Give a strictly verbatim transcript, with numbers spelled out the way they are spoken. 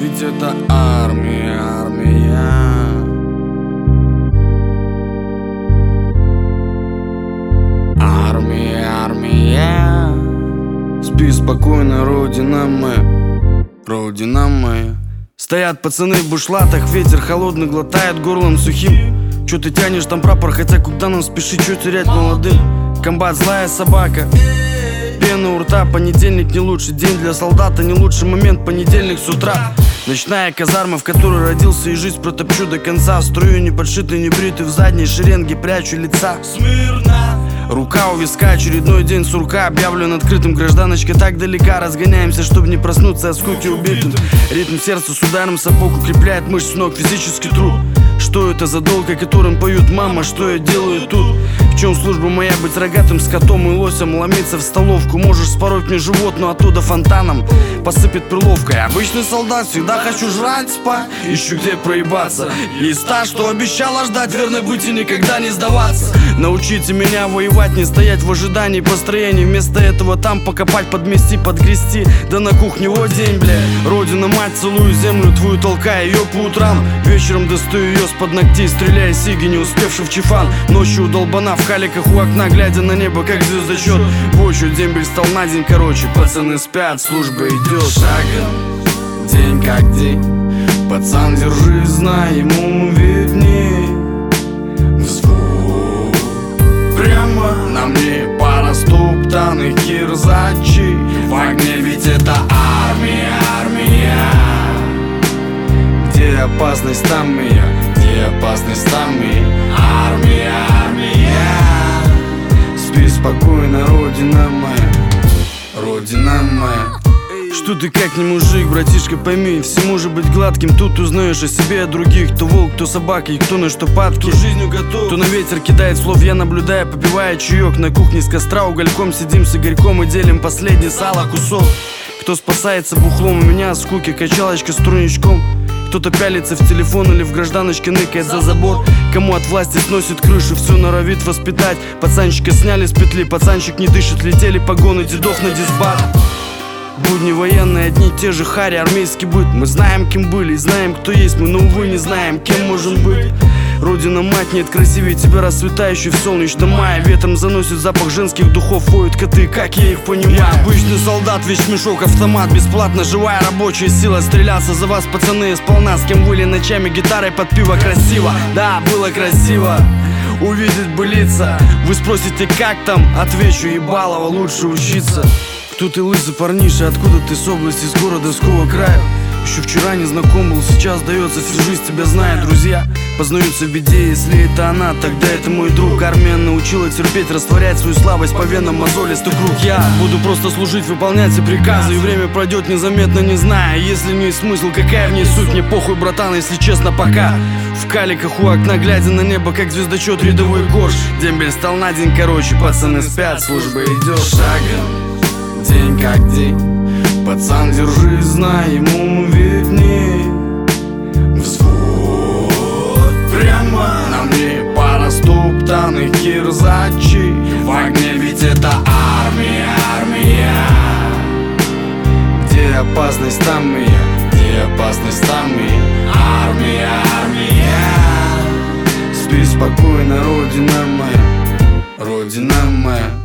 ведь это армия, армия. Армия, армия. Спи спокойно, родина моя, родина моя. Стоят пацаны в бушлатах, ветер холодный глотает горлом сухим. Чё ты тянешь там прапор, хотя куда нам спешить, чё терять молодым? Комбат злая собака, пена у рта, понедельник не лучший день для солдата, не лучший момент, понедельник с утра. Ночная казарма, в которой родился и жизнь протопчу до конца. Строю не подшитый, не бритый, в задней шеренге прячу лица. Смирно. Рука у виска, очередной день сурка, объявлен открытым. Гражданочка так далека, разгоняемся, чтобы не проснуться от скуки убитым. Ритм сердца с ударом сапог укрепляет мышцы ног, физический труд. Что это за долг, о котором поют мама, что я делаю тут? В чем служба моя, быть рогатым скотом и лосем? Ломиться в столовку, можешь спороть мне живот, но оттуда фонтаном посыпет перловкой. Обычный солдат, всегда хочу жрать, спать, ищу где проебаться. Есть та, что обещала ждать, верно быть и никогда не сдаваться. Научите меня воевать, не стоять в ожидании построений. Вместо этого там покопать, подмести, подгрести. Да на кухне вот день, бля. Родина мать, целую землю твою, толкая ее по утрам. Вечером достаю ее с-под ногтей, стреляя сиги, не успевший в чифан. Ночью удолбана в халиках у окна, глядя на небо, как звездочет. Бочу дембель стал на день короче, пацаны спят, служба идет. Шагом, день как день, пацан, держи, знай, ему видней. Взвод прямо на мне, пара стоптанных кирзачей. В огне, ведь это армия, армия. Где опасность, там и я, где опасность, там и армия, армия. Спи спокойно, родина моя, родина моя. Что ты как не мужик, братишка, пойми, всему же быть гладким. Тут узнаешь о себе, о других, кто волк, кто собака и кто на что падки. Кто жизнью готов, кто на ветер кидает слов, я наблюдаю, попивая чаек. На кухне с костра угольком сидим с Игорьком и делим последний сало кусок. Кто спасается бухлом, у меня от скуки качалочка с труничком. Кто-то пялится в телефон или в гражданочке ныкает за забор. Кому от власти сносит крышу, все норовит воспитать. Пацанчика сняли с петли, пацанчик не дышит, летели погоны дедов на дисбат. Будни военные, одни те же хари, армейский быт. Мы знаем, кем были, знаем, кто есть мы, но, увы, не знаем, кем можем быть. Родина мать, нет красивее тебя, расцветающий в солнечном мае. Ветром заносит запах женских духов, воют коты, как я их понимаю. Я обычный солдат, вещмешок, автомат, бесплатно живая рабочая сила. Стреляться за вас, пацаны, сполна, с кем выли ночами гитарой под пиво красиво. Да, было красиво увидеть бы лица. Вы спросите, как там? Отвечу, ебалово, лучше учиться. Кто ты, лысый парниша, откуда ты, с области, с города, с какого края? Еще вчера не знаком был, сейчас дается, всю жизнь тебя знает. Друзья познаются в беде, если это она, тогда это мой друг. Армия научила терпеть, растворять свою слабость по венам мозолистый круг. Я буду просто служить, выполнять все приказы, и время пройдет незаметно, не зная. Если не есть смысл, какая в ней суть, мне похуй, братан, если честно, пока. В каликах у окна, глядя на небо, как звездочет рядовой корж. Дембель стал на день короче, пацаны спят, служба идет. Шагом, день как день, пацан, держи, знай, ему видней. Взвод прямо на мне, пара стоптанных кирзачей. В огне, ведь это армия, армия. Где опасность, там и я, где опасность, там и армия, армия. Спи спокойно, родина моя, родина моя.